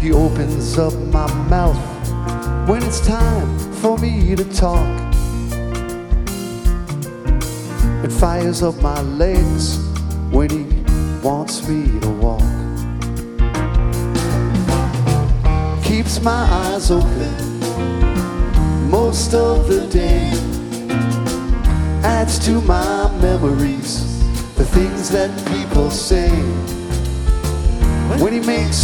He opens up my mouth when it's time for me to talk, and fires up my legs when he wants me to walk. Keeps my eyes open most of the day, adds to my memories the things that people say. When he makes